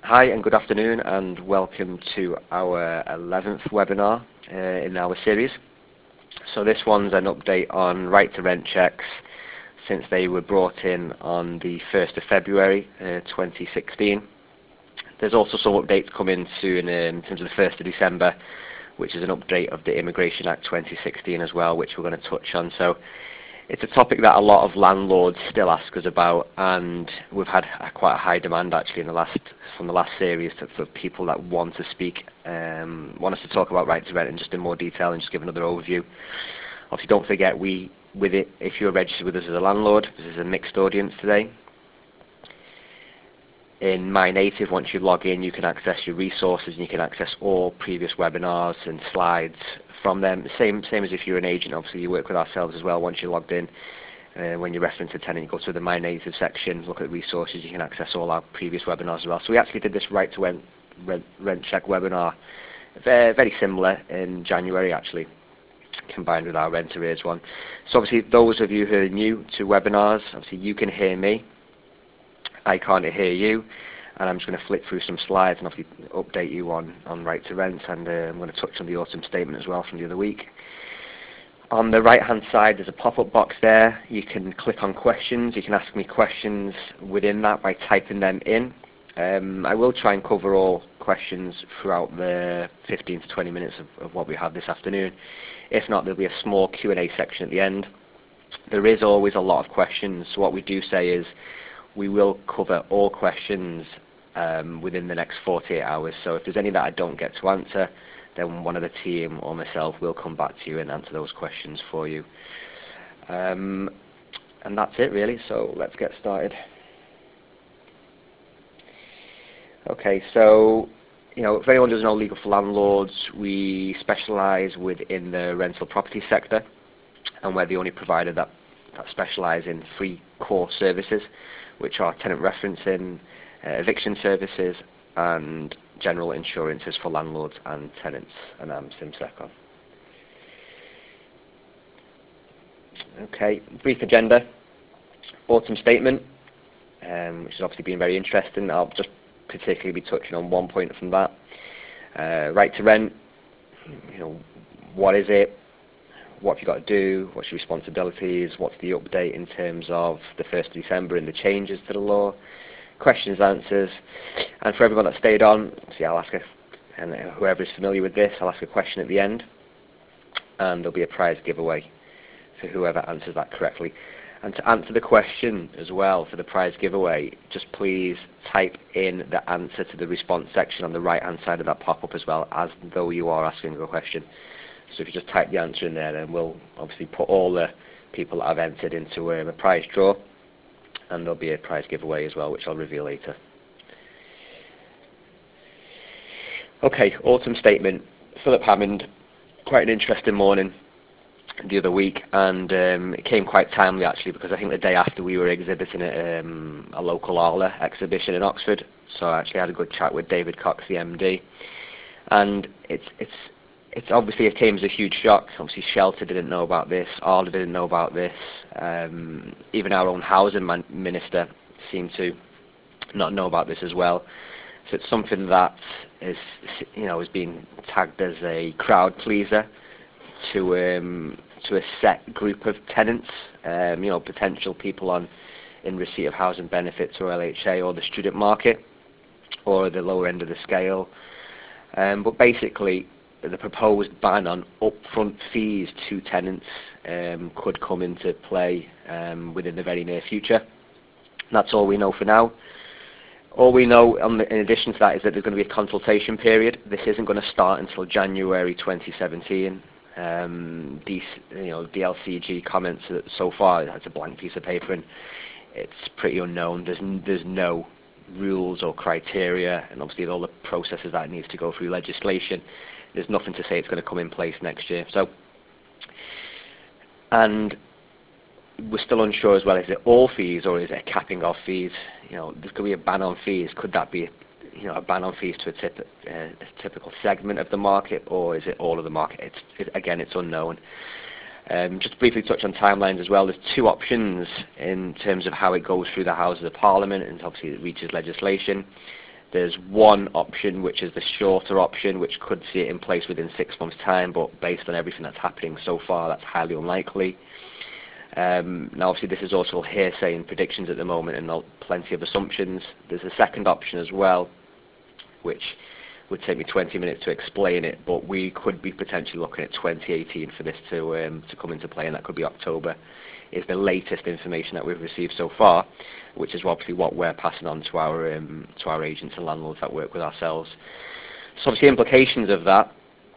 Hi and good afternoon and welcome to our 11th webinar in our series. So this one's an update on right to rent checks since they were brought in on the 1st of February 2016. There's also some updates coming soon in terms of the 1st of December, which is an update of the Immigration Act 2016 as well, which we're going to touch on. So it's a topic that a lot of landlords still ask us about, and we've had quite a high demand actually from the last series for people that want to speak, want us to talk about right to rent in just in more detail and just give another overview. Obviously, don't forget, if you're registered with us as a landlord, this is a mixed audience today. In MyNative, once you log in, you can access your resources and you can access all previous webinars and slides from them. Same as if you're an agent. Obviously, you work with ourselves as well. Once you're logged in, when you reference a tenant, you go to the MyNative section, look at resources, you can access all our previous webinars as well. So we actually did this right to rent check webinar, very similar in January actually, combined with our rent arrears one. So obviously, those of you who are new to webinars, obviously you can hear me. I can't hear you, and I'm just going to flick through some slides and obviously update you on right to rent, and I'm going to touch on the autumn statement as well from the other week. On the right hand side there's a pop-up box there. You can click on questions. You can ask me questions within that by typing them in. I will try and cover all questions throughout the 15 to 20 minutes of what we have this afternoon. If not, there'll be a small Q&A section at the end. There is always a lot of questions, so what we do say is we will cover all questions within the next 48 hours. So if there's any that I don't get to answer, then one of the team or myself will come back to you and answer those questions for you. And that's it really, so let's get started. Okay, so if anyone doesn't know Legal for Landlords, we specialise within the rental property sector, and we're the only provider that specialise in 3 core services, which are tenant referencing, eviction services, and general insurances for landlords and tenants, and I'm SimSecon. Okay, brief agenda. Autumn statement, which has obviously been very interesting. I'll just particularly be touching on one point from that. Right to rent, what is it? What have you got to do? What's your responsibilities? What's the update in terms of the 1st of December and the changes to the law? Questions, answers. And for everyone that stayed on, see, I'll ask and whoever is familiar with this, I'll ask a question at the end, and there'll be a prize giveaway for whoever answers that correctly. And to answer the question as well for the prize giveaway, just please type in the answer to the response section on the right hand side of that pop-up as well, as though you are asking a question. So if you just type the answer in there, then we'll obviously put all the people that have entered into a prize draw, and there'll be a prize giveaway as well, which I'll reveal later. Okay, autumn statement. Philip Hammond, quite an interesting morning the other week, and it came quite timely actually, because I think the day after we were exhibiting at a local ALA exhibition in Oxford. So I actually had a good chat with David Cox, the MD, and it's obviously, it came as a huge shock. Obviously Shelter didn't know about this, ALA didn't know about this, even our own housing minister seemed to not know about this as well. So it's something that is being tagged as a crowd pleaser to a set group of tenants, potential people in receipt of housing benefits or LHA or the student market or the lower end of the scale. But basically, the proposed ban on upfront fees to tenants could come into play within the very near future. That's all we know for now. All we know in addition to that is that there's going to be a consultation period. This isn't going to start until January 2017. DLCG comments so far, it's a blank piece of paper and it's pretty unknown. There's no rules or criteria, and obviously all the processes that it needs to go through legislation. There's nothing to say it's going to come in place next year. So, and we're still unsure as well, is it all fees or is it a capping of fees? There's going to be a ban on fees. Could that be a ban on fees to a typical segment of the market, or is it all of the market? Again, it's unknown. Just to briefly touch on timelines as well, there's 2 options in terms of how it goes through the Houses of Parliament, and obviously it reaches legislation. There's one option, which is the shorter option, which could see it in place within 6 months' time, but based on everything that's happening so far, that's highly unlikely. Now, obviously, this is also hearsay and predictions at the moment, and plenty of assumptions. There's a second option as well, which would take me 20 minutes to explain it, but we could be potentially looking at 2018 for this to come into play, and that could be October, is the latest information that we've received so far, which is obviously what we're passing on to our agents and landlords that work with ourselves. So obviously implications of that,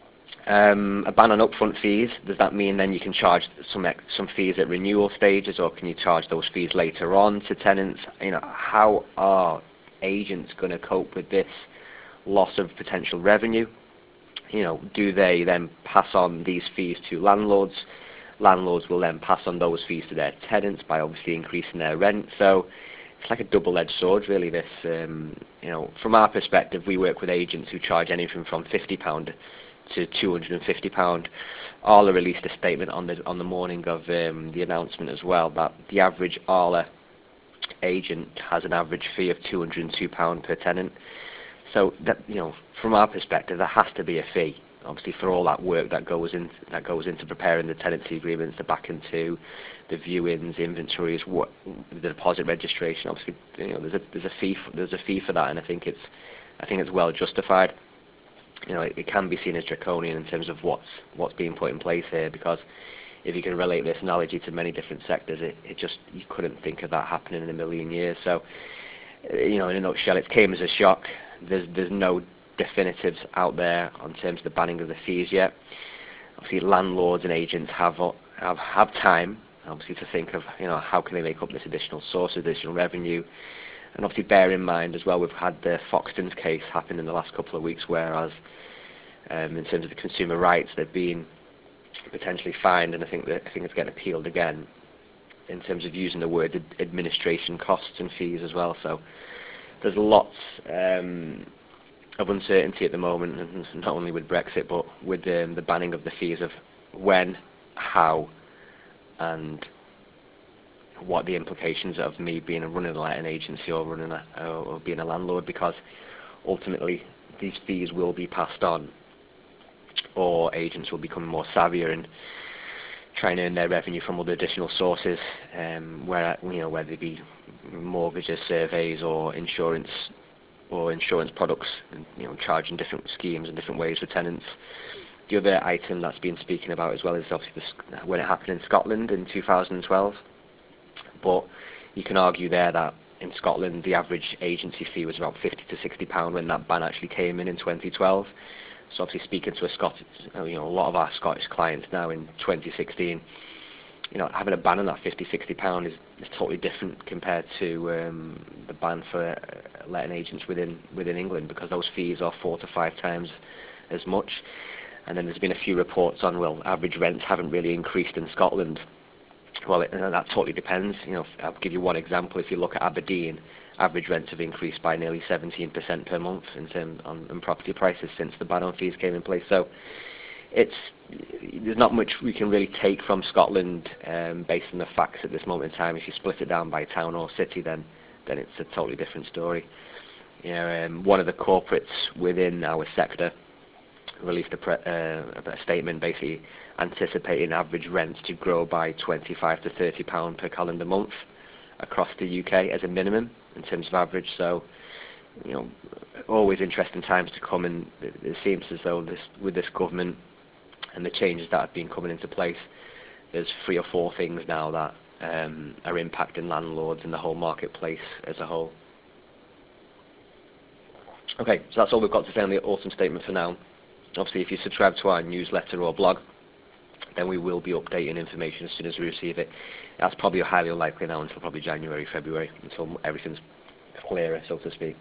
a ban on upfront fees. Does that mean then you can charge some fees at renewal stages, or can you charge those fees later on to tenants? How are agents going to cope with this loss of potential revenue? Do they then pass on these fees to landlords? Landlords will then pass on those fees to their tenants by obviously increasing their rent. So it's like a double-edged sword, really. This, from our perspective, we work with agents who charge anything from £50 to £250. Arla released a statement on the morning of the announcement as well, that the average Arla agent has an average fee of £202 per tenant. So that, from our perspective, there has to be a fee, obviously, for all that work that goes into preparing the tenancy agreements, the back end to the viewings, inventories, the deposit registration. Obviously, there's a fee for that, and I think it's well justified. It can be seen as draconian in terms of what's being put in place here, because if you can relate this analogy to many different sectors, you couldn't think of that happening in a million years. So, in a nutshell, it came as a shock. There's no definitives out there on terms of the banning of the fees yet. Obviously, landlords and agents have time, obviously, to think of how can they make up this additional source of additional revenue. And obviously, bear in mind as well, we've had the Foxtons case happen in the last couple of weeks, whereas in terms of the consumer rights, they've been potentially fined, and I think it's getting appealed again in terms of using the word administration costs and fees as well. So there's lots of uncertainty at the moment, and not only with Brexit, but with the banning of the fees, of when, how, and what the implications of me running a letting agency or being a landlord, because ultimately these fees will be passed on, or agents will become more savvier and try and earn their revenue from other additional sources, whether it be mortgages, surveys, or insurance products, and charging different schemes and different ways for tenants. The other item that's been spoken about as well is obviously when it happened in Scotland in 2012. But you can argue there that in Scotland the average agency fee was about £50 to £60 when that ban actually came in 2012. So obviously, speaking to a lot of our Scottish clients now in 2016, having a ban on that £50-60 is totally different compared to the ban for letting agents within England, because those fees are 4 to 5 times as much. And then there's been a few reports on, average rents haven't really increased in Scotland. Well, that totally depends. I'll give you one example. If you look at Aberdeen, average rents have increased by nearly 17% per month on property prices since the ban on fees came in place. So there's not much we can really take from Scotland based on the facts at this moment in time. If you split it down by town or city, then it's a totally different story. One of the corporates within our sector released a statement basically anticipating average rents to grow by £25 to £30 per calendar month across the UK as a minimum in terms of average. So, always interesting times to come, and it seems as though with this government and the changes that have been coming into place, there's 3 or 4 things now that are impacting landlords and the whole marketplace as a whole. Okay, so that's all we've got to say on the autumn statement for now. Obviously, if you subscribe to our newsletter or blog, then we will be updating information as soon as we receive it. That's probably highly unlikely now until probably January, February, until everything's clearer, so to speak.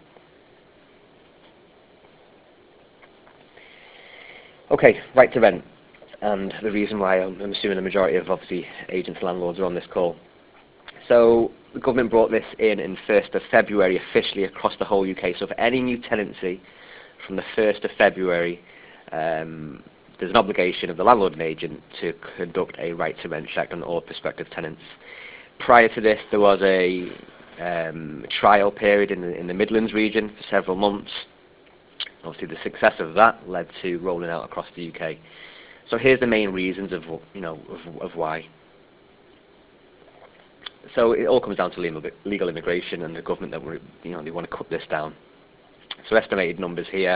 Okay, right to rent, and the reason why I'm assuming the majority of obviously agents and landlords are on this call. So the government brought this in 1st of February officially across the whole UK. So for any new tenancy from the 1st of February, there's an obligation of the landlord and agent to conduct a right to rent check on all prospective tenants. Prior to this, there was a trial period in the Midlands region for several months. Obviously, the success of that led to rolling out across the UK. So here's the main reasons of why. So it all comes down to legal immigration and the government that they want to cut this down. So estimated numbers here.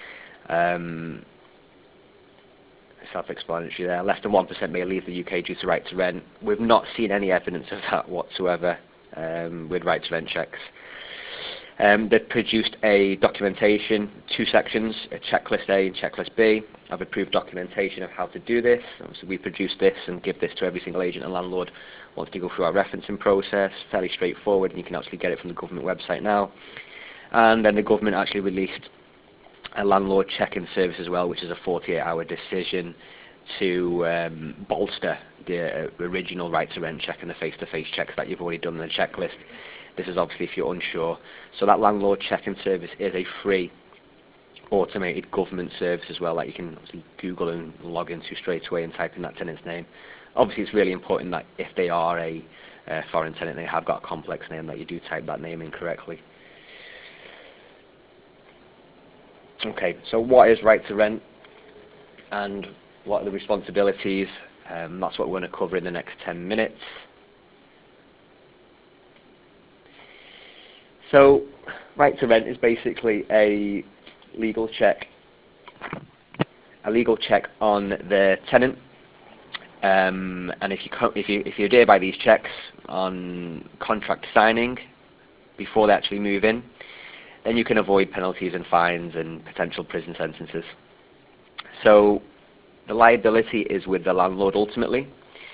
Self-explanatory there. Less than 1% may leave the UK due to right to rent. We've not seen any evidence of that whatsoever with right to rent checks. They've produced a documentation, 2 sections, a checklist A and checklist B, of approved documentation of how to do this. So we produce this and give this to every single agent and landlord once they go through our referencing process. Fairly straightforward, and you can actually get it from the government website now. And then the government actually released a landlord check-in service as well, which is a 48-hour decision to bolster the original right to rent check and the face-to-face checks that you've already done in the checklist. This is obviously if you're unsure. So that landlord check-in service is a free automated government service as well that you can obviously Google and log into straight away and type in that tenant's name. Obviously it's really important that if they are a foreign tenant, they have got a complex name, that you do type that name in correctly. Okay, so what is right to rent and what are the responsibilities? That's what we're going to cover in the next 10 minutes. So right to rent is basically a legal check on the tenant, and if you adhere by these checks on contract signing before they actually move in, then you can avoid penalties and fines and potential prison sentences. So the liability is with the landlord ultimately.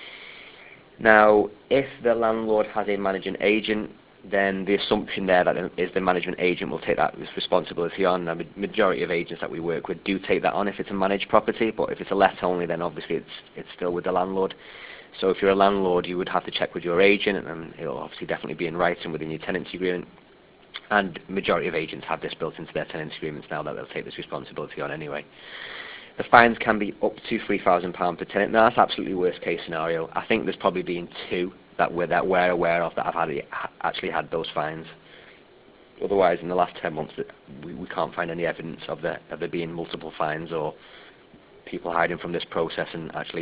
Now, if the landlord has a managing agent, then the assumption there that is the management agent will take that responsibility on. The majority of agents that we work with do take that on if it's a managed property, but if it's a let only, then obviously it's still with the landlord. So if you're a landlord, you would have to check with your agent, and it'll obviously definitely be in writing within your tenancy agreement. And majority of agents have this built into their tenancy agreements now, that they'll take this responsibility on anyway. The fines can be up to £3,000 per tenant. Now that's absolutely worst case scenario. I think there's probably been 2 that we're aware of that have actually had those fines. Otherwise, in the last 10 months, we can't find any evidence of there being multiple fines or people hiding from this process and actually,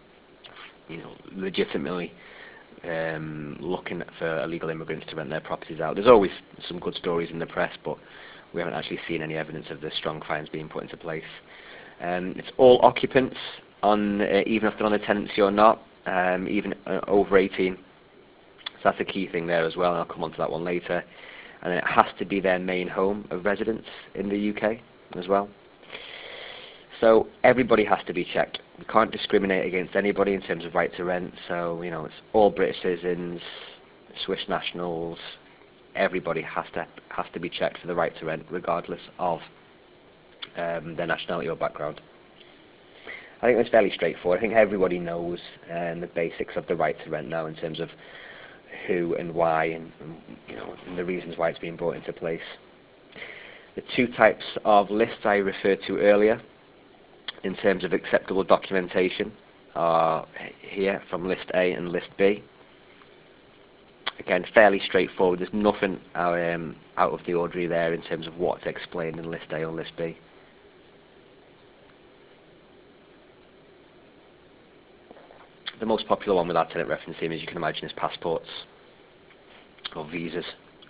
legitimately looking for illegal immigrants to rent their properties out. There's always some good stories in the press, but we haven't actually seen any evidence of the strong fines being put into place. It's all occupants, even if they're on a tenancy or not, even over 18. So that's a key thing there as well, and I'll come on to that one later. And it has to be their main home of residence in the UK as well. So everybody has to be checked. We can't discriminate against anybody in terms of right to rent. So, it's all British citizens, Swiss nationals. Everybody has to be checked for the right to rent, regardless of their nationality or background. I think it's fairly straightforward. I think everybody knows the basics of the right to rent now in terms of who and why and the reasons why it's being brought into place. The 2 types of lists I referred to earlier in terms of acceptable documentation are here from List A and List B. Again, fairly straightforward. There's nothing out of the ordinary there in terms of what's explained in List A or List B. The most popular one with our tenant reference team, as you can imagine, is passports or visas.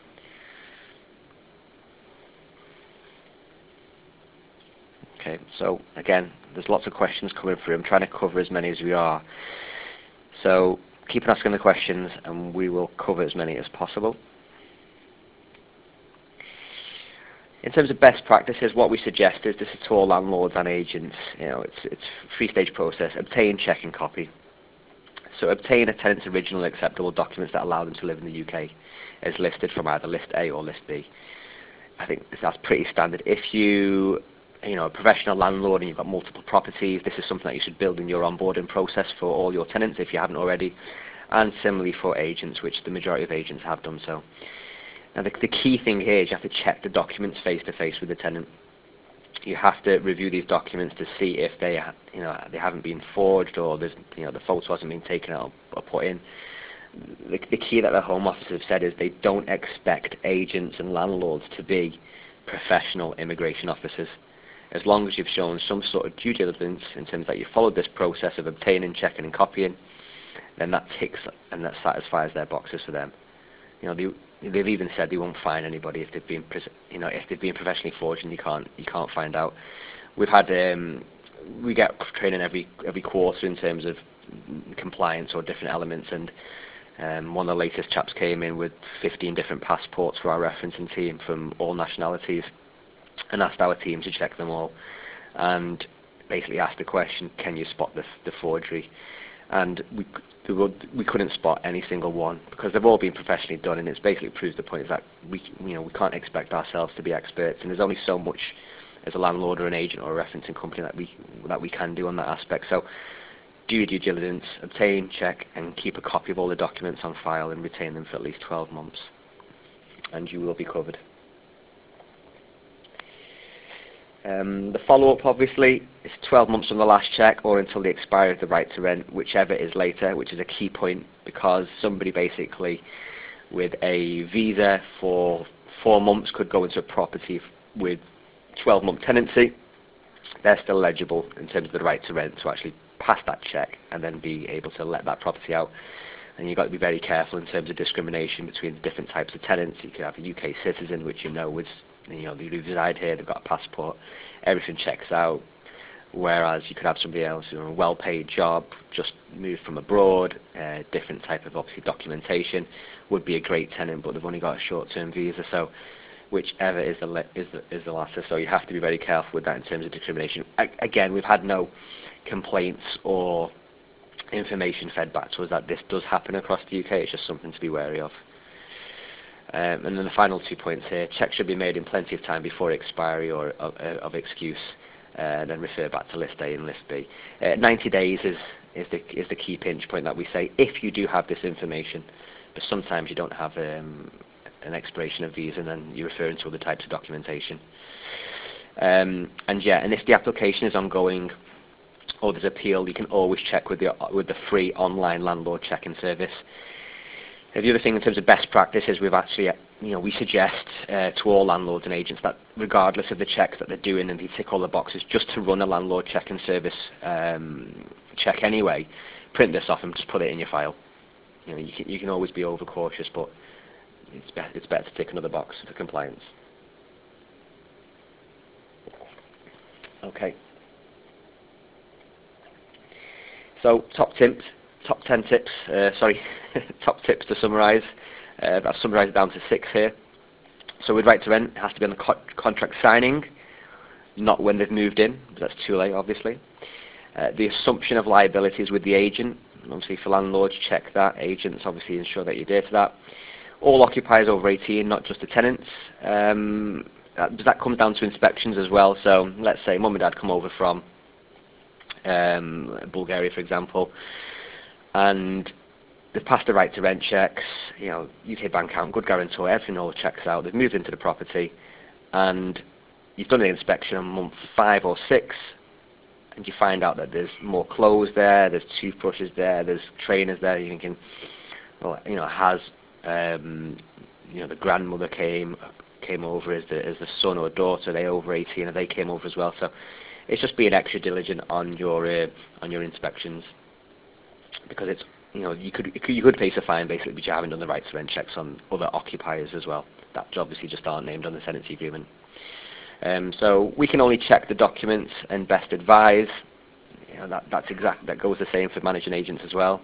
Okay, so again, there's lots of questions coming through. I'm trying to cover as many as we are. So keep on asking the questions and we will cover as many as possible. In terms of best practices, what we suggest is this is to all landlords and agents. It's a 3-stage process. Obtain, check and copy. So obtain a tenant's original acceptable documents that allow them to live in the UK as listed from either List A or List B. I think that's pretty standard. If you a professional landlord and you've got multiple properties, this is something that you should build in your onboarding process for all your tenants if you haven't already, and similarly for agents, which the majority of agents have done so. Now the key thing here is you have to check the documents face to face with the tenant. You have to review these documents to see if they haven't been forged or there's the photo hasn't been taken out or put in. the key that the Home Office have said is they don't expect agents and landlords to be professional immigration officers. As long as you've shown some sort of due diligence in terms that you followed this process of obtaining, checking and copying, then that ticks and that satisfies their boxes for them. They've even said they won't fine anybody if they've been, if they've been professionally forged, and you can't find out. We've had we get training every quarter in terms of compliance or different elements, and one of the latest chaps came in with 15 different passports for our referencing team from all nationalities, and asked our team to check them all, and basically asked the question, can you spot the forgery? And we couldn't spot any single one, because they've all been professionally done, and it's basically proves the point is that we can't expect ourselves to be experts, and there's only so much as a landlord or an agent or a referencing company that we can do on that aspect. So do your due diligence, obtain, check, and keep a copy of all the documents on file and retain them for at least 12 months, and you will be covered. The follow-up, obviously, is 12 months from the last check or until the expiry of the right to rent, whichever is later, which is a key point, because somebody basically with a visa for 4 months could go into a property with 12-month tenancy. They're still eligible in terms of the right to rent to actually pass that check and then be able to let that property out. And you've got to be very careful in terms of discrimination between the different types of tenants. You could have a UK citizen, which they reside here, they've got a passport, everything checks out. Whereas you could have somebody else, a well-paid job, just moved from abroad, different type of obviously documentation, would be a great tenant, but they've only got a short-term visa. So whichever is the latter. So you have to be very careful with that in terms of discrimination. Again, we've had no complaints or information fed back to us that this does happen across the UK. It's just something to be wary of. And then the final 2 points here: checks should be made in plenty of time before expiry or of excuse, then refer back to List A and List B. 90 days is the key pinch point that we say if you do have this information, but sometimes you don't have an expiration of visa, and then you're referring to other types of documentation. And if the application is ongoing or there's appeal, you can always check with the free online landlord checking service. The other thing in terms of best practice is we've actually, we suggest to all landlords and agents that regardless of the checks that they're doing and they tick all the boxes, just to run a landlord checking service check anyway, print this off and just put it in your file. You can always be overcautious, but it's better to tick another box for compliance. Okay. So top 10 tips, top tips to summarise. I've summarised down to 6 here. So with right to rent, it has to be on the contract signing, not when they've moved in. That's too late, obviously. The assumption of liabilities with the agent. Obviously, for landlords, check that. Agents, obviously, ensure that you adhere to that. All occupiers over 18, not just the tenants. That comes down to inspections as well. So let's say mum and dad come over from Bulgaria, for example, and they've passed the right to rent checks, UK bank account, good guarantor, everything all checks out. They've moved into the property, and you've done the inspection on month 5 or 6, and you find out that there's more clothes there, there's toothbrushes there, there's trainers there. You're thinking, well, the grandmother came over as the son or daughter, they over 18, and they came over as well. So it's just being extra diligent on your inspections, because it's you could face a fine basically, but you haven't done the right to rent checks on other occupiers as well that obviously just aren't named on the tenancy agreement. So we can only check the documents and best advise. That goes the same for managing agents as well.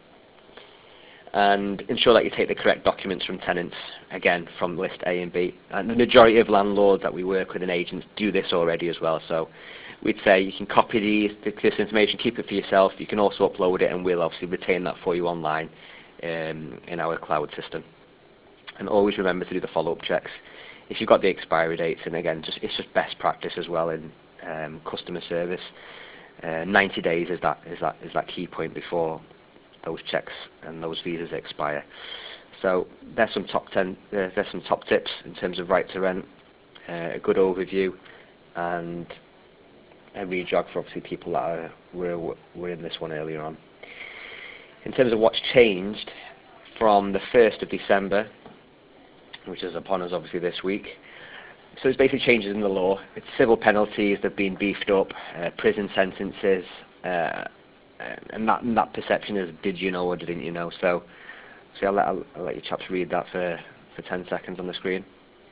And ensure that you take the correct documents from tenants, again, from List A and B. And the majority of landlords that we work with and agents do this already as well. So we'd say you can copy this information, keep it for yourself. You can also upload it, and we'll obviously retain that for you online in our cloud system. And always remember to do the follow-up checks if you've got the expiry dates. And again, it's just best practice as well in customer service. 90 days is that key point before those checks and those visas expire. So there's some top tips in terms of right to rent, a good overview, and a re-jog for obviously people that were in this one earlier on. In terms of what's changed, from the 1st of December, which is upon us obviously this week. So it's basically changes in the law. It's civil penalties that have been beefed up, prison sentences, and that perception is, did you know or didn't you know? So I'll let you chaps read that for 10 seconds on the screen.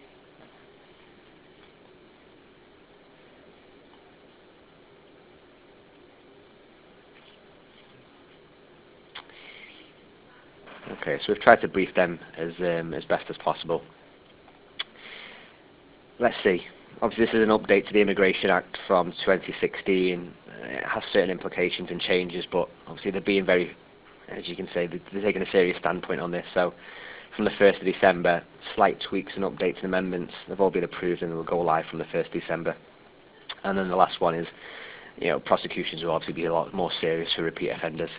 Okay, so we've tried to brief them as best as possible. Let's see. Obviously, this is an update to the Immigration Act from 2016. It has certain implications and changes, but obviously they're being very, as you can say, they're taking a serious standpoint on this. So from the 1st of December, slight tweaks and updates and amendments, they've all been approved and they will go live from the 1st of December. And then the last one is, prosecutions will obviously be a lot more serious for repeat offenders.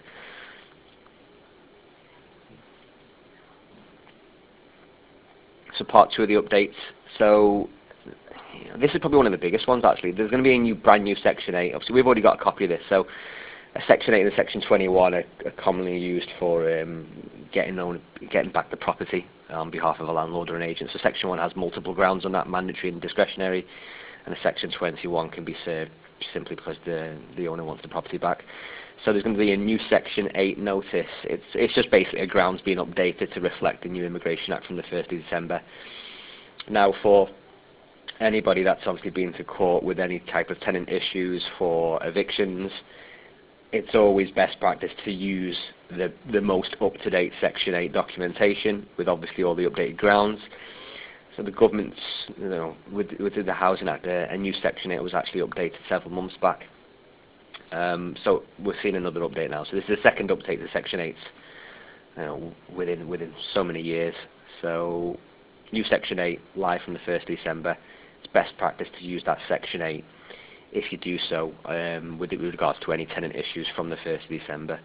So part 2 of the updates. So this is probably one of the biggest ones actually. There's going to be a brand new Section 8. Obviously we've already got a copy of this. So a Section 8 and a Section 21 are commonly used for getting back the property on behalf of a landlord or an agent. So Section 1 has multiple grounds on that, mandatory and discretionary, and a Section 21 can be served simply because the owner wants the property back. So there's going to be a new Section 8 notice. It's just basically a grounds being updated to reflect the new Immigration Act from the 1st of December. Now, for anybody that's obviously been to court with any type of tenant issues for evictions, it's always best practice to use the most up-to-date Section 8 documentation with obviously all the updated grounds. So the government's, within the Housing Act, a new Section 8 was actually updated several months back. So we're seeing another update now. So this is the second update to Section 8 within so many years. So new Section 8 live from the 1st of December. It's best practice to use that Section 8 if you do so with regards to any tenant issues from the 1st of December.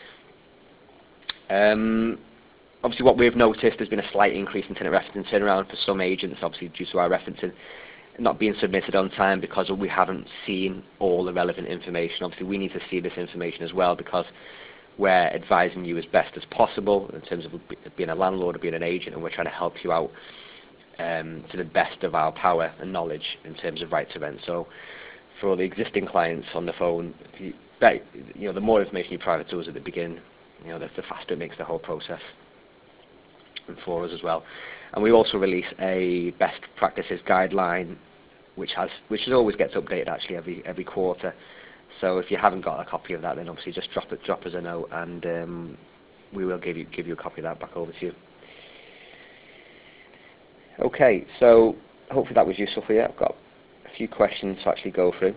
Obviously what we've noticed, there's been a slight increase in tenant referencing turnaround for some agents, obviously due to our referencing not being submitted on time because we haven't seen all the relevant information. Obviously we need to see this information as well because we're advising you as best as possible in terms of being a landlord or being an agent, and we're trying to help you out to the best of our power and knowledge in terms of right to rent. So for all the existing clients on the phone, the more information you provide to us at the beginning, the faster it makes the whole process, and for us as well. And we also release a best practices guideline, which always gets updated actually every quarter. So if you haven't got a copy of that, then obviously just drop us a note, and we will give you a copy of that back over to you. Okay, so hopefully that was useful for you. I've got a few questions to actually go through.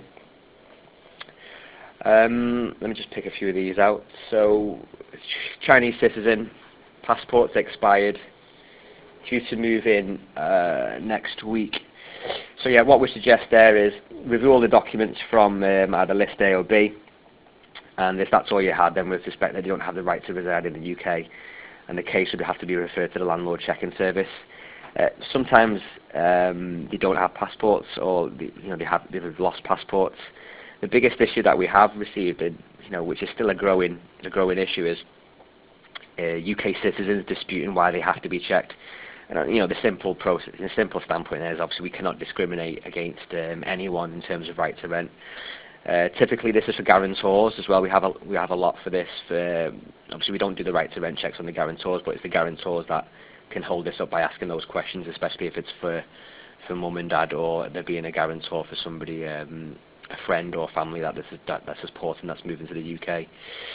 Let me just pick a few of these out. So Chinese citizen, passport's expired, due to move in next week. So yeah, what we suggest there is review all the documents from either List A or B, and if that's all you had, then we suspect that you don't have the right to reside in the UK, and the case would have to be referred to the Landlord Check-in Service. Sometimes they don't have passports, or they've lost passports. The biggest issue that we have received, which is still a growing issue, is UK citizens disputing why they have to be checked. And the simple standpoint there is obviously we cannot discriminate against anyone in terms of right to rent. Typically, this is for guarantors as well. We have a lot for this. Obviously, we don't do the right to rent checks on the guarantors, but it's the guarantors that can hold this up by asking those questions, especially if it's for mum and dad, or there being a guarantor for somebody, a friend or family that's supporting, that's moving to the UK.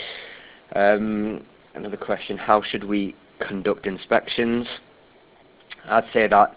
Another question: how should we conduct inspections? I'd say that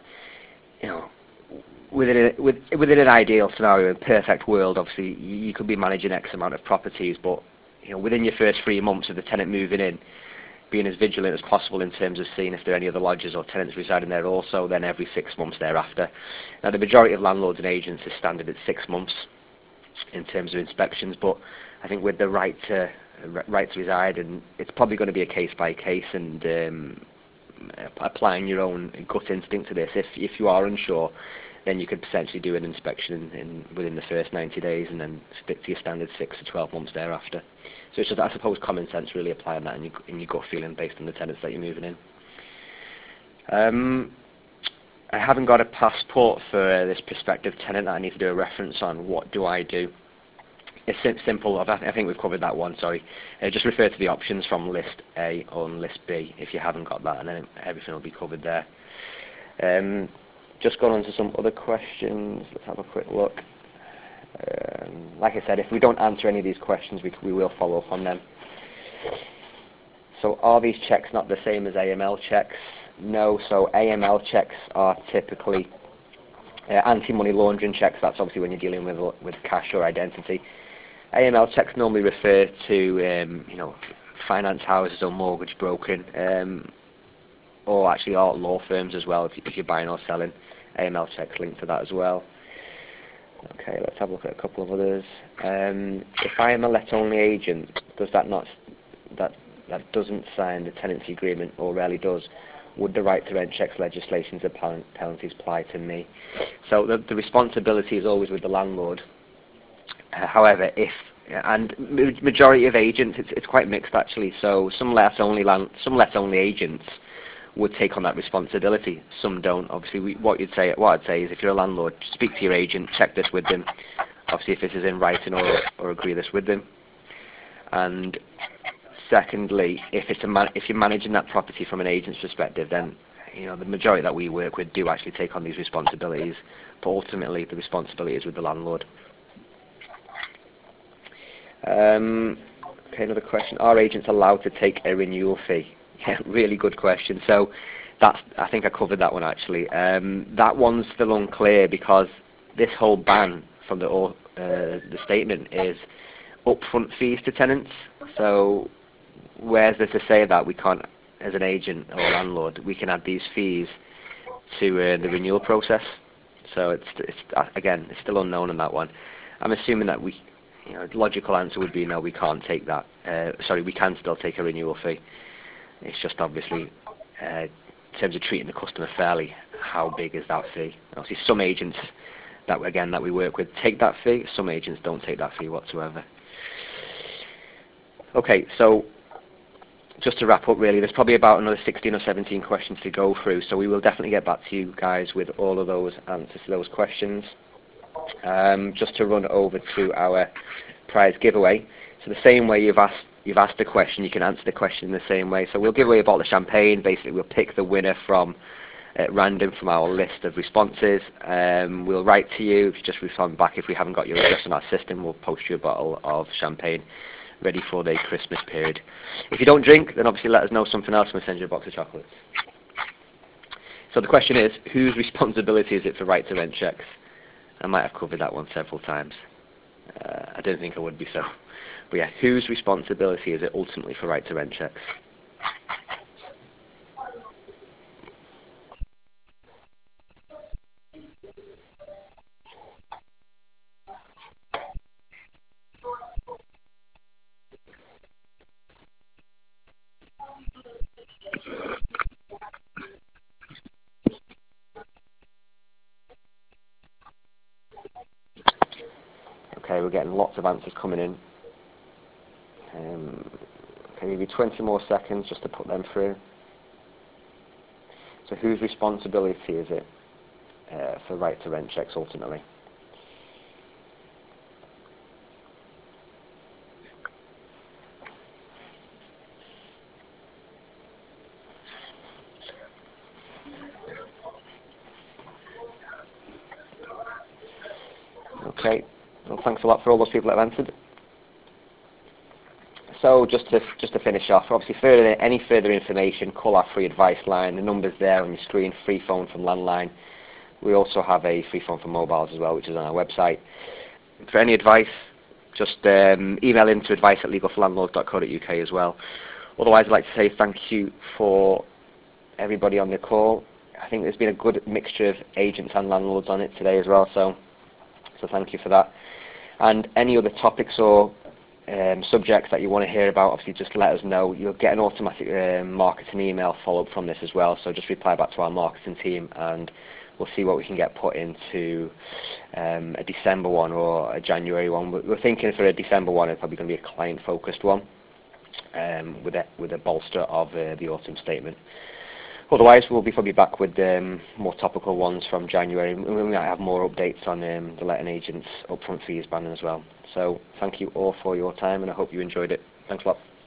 within an ideal scenario, in a perfect world, obviously you could be managing X amount of properties, but within your first 3 months of the tenant moving in, being as vigilant as possible in terms of seeing if there are any other lodgers or tenants residing there also, then every 6 months thereafter. Now the majority of landlords and agents is standard at 6 months in terms of inspections, but I think with the right to reside, and it's probably going to be a case by case, and applying your own gut instinct to this. If you are unsure, then you could potentially do an inspection within the first 90 days and then stick to your standard 6 to 12 months thereafter. So it's just, I suppose, common sense really applying that in your gut feeling based on the tenants that you're moving in. I haven't got a passport for this prospective tenant that I need to do a reference on. What do I do? It's simple. I think we've covered that one, sorry. Just refer to the options from list A on list B if you haven't got that, and then everything will be covered there. Just going on to some other questions. Let's have a quick look. Like I said, if we don't answer any of these questions, we will follow up on them. So are these checks not the same as AML checks? No. So AML checks are typically anti-money laundering checks. That's obviously when you're dealing with cash or identity. AML checks normally refer to finance houses or mortgage broking, or actually all law firms as well if you're buying or selling. AML checks linked to that as well. Okay, let's have a look at a couple of others. If I am a let-only agent, does that doesn't sign the tenancy agreement, or rarely does, would the right to rent checks legislations and penalties apply to me? So the responsibility is always with the landlord. However, majority of agents, it's quite mixed actually. So some let-only agents would take on that responsibility. Some don't. Obviously, what I'd say is, if you're a landlord, speak to your agent, check this with them. Obviously, if this is in writing, or agree this with them. And secondly, if you're managing that property from an agent's perspective, then the majority that we work with do actually take on these responsibilities. But ultimately, the responsibility is with the landlord. Okay, another question. Are agents allowed to take a renewal fee? Yeah, really good question. So I think I covered that one actually. That one's still unclear because this whole ban from the statement is upfront fees to tenants. So where's there to say that we can't, as an agent or landlord, we can add these fees to the renewal process? So it's still unknown on that one. I'm assuming that the logical answer would be no, we can't take that. We can still take a renewal fee. It's just obviously, in terms of treating the customer fairly, how big is that fee? Obviously, some agents that we work with take that fee. Some agents don't take that fee whatsoever. Okay, so just to wrap up, really, there's probably about another 16 or 17 questions to go through. So we will definitely get back to you guys with all of those answers to those questions. Just to run over to our prize giveaway. So the same way you've asked the question, you can answer the question in the same way. So we'll give away a bottle of champagne. Basically, we'll pick the winner from random from our list of responses. We'll write to you. If you just respond back, if we haven't got your address on our system, we'll post you a bottle of champagne ready for the Christmas period. If you don't drink, then obviously let us know something else and we'll send you a box of chocolates. So the question is, whose responsibility is it for right to rent checks? I might have covered that one several times. I don't think I would be so. But yeah, whose responsibility is it ultimately for right to rent checks? Okay, we're getting lots of answers coming in. Okay, give you 20 more seconds just to put them through. So whose responsibility is it for right to rent checks ultimately? Okay, well, thanks a lot for all those people that have answered. So just to finish off, obviously any further information, call our free advice line. The number's there on your screen, free phone from landline. We also have a free phone for mobiles as well, which is on our website. For any advice, just email in to advice@legalforlandlords.co.uk as well. Otherwise, I'd like to say thank you for everybody on the call. I think there's been a good mixture of agents and landlords on it today as well, so thank you for that. And any other topics or subjects that you want to hear about, obviously just let us know. You'll get an automatic marketing email follow-up from this as well, so just reply back to our marketing team and we'll see what we can get put into a December one or a January one. We're thinking for a December one, it's probably going to be a client-focused one, with a bolster of the autumn statement. Otherwise, we'll be probably back with more topical ones from January. We might have more updates on the letting agents' upfront fees banning as well. So thank you all for your time, and I hope you enjoyed it. Thanks a lot.